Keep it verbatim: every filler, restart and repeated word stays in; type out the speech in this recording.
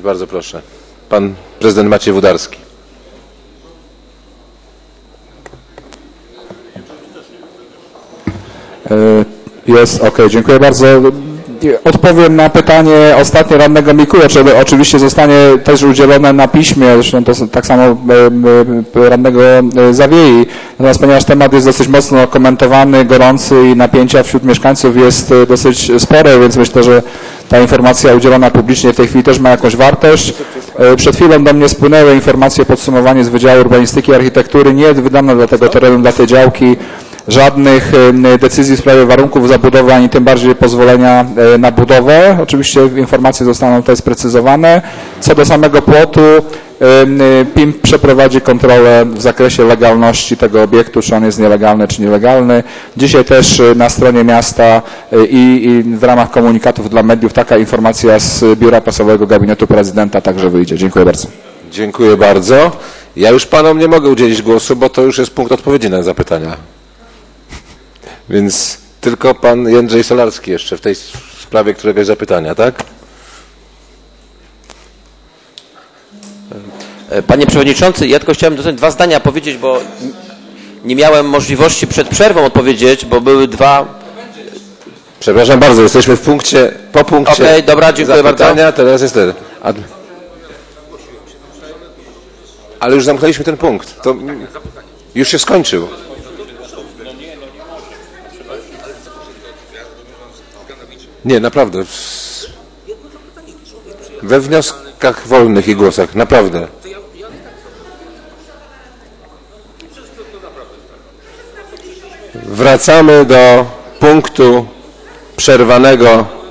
Bardzo proszę. Pan prezydent Maciej Włodarski. Jest, ok, dziękuję bardzo. Odpowiem na pytanie ostatnie radnego Mikuła, czy oczywiście zostanie też udzielone na piśmie, zresztą to tak samo radnego Zawiei. Natomiast ponieważ temat jest dosyć mocno komentowany, gorący i napięcia wśród mieszkańców jest dosyć spore, więc myślę, że ta informacja udzielona publicznie w tej chwili też ma jakąś wartość. Przed chwilą do mnie spłynęły informacje, podsumowanie z Wydziału Urbanistyki i Architektury. Nie wydano dla tego terenu, dla tej działki żadnych decyzji w sprawie warunków zabudowy, ani tym bardziej pozwolenia na budowę. Oczywiście informacje zostaną tutaj sprecyzowane. Co do samego płotu, P I M przeprowadzi kontrolę w zakresie legalności tego obiektu, czy on jest nielegalny, czy nielegalny. Dzisiaj też na stronie miasta i, i w ramach komunikatów dla mediów taka informacja z Biura Prasowego Gabinetu Prezydenta także wyjdzie. Dziękuję bardzo. Dziękuję bardzo. Ja już panom nie mogę udzielić głosu, bo to już jest punkt odpowiedzi na zapytania. Więc tylko pan Jędrzej Solarski jeszcze w tej sprawie któregoś zapytania, tak? Panie Przewodniczący, ja tylko chciałem dwa zdania powiedzieć, bo nie miałem możliwości przed przerwą odpowiedzieć, bo były dwa... Przepraszam bardzo, jesteśmy w punkcie, po punkcie Okej, okay, dobra, dziękuję zapytania, bardzo. Teraz jest ten. Ad... Ale już zamknęliśmy ten punkt. To już się skończył. Nie, naprawdę. We wnioskach wolnych i głosach, naprawdę. Wracamy do punktu przerwanego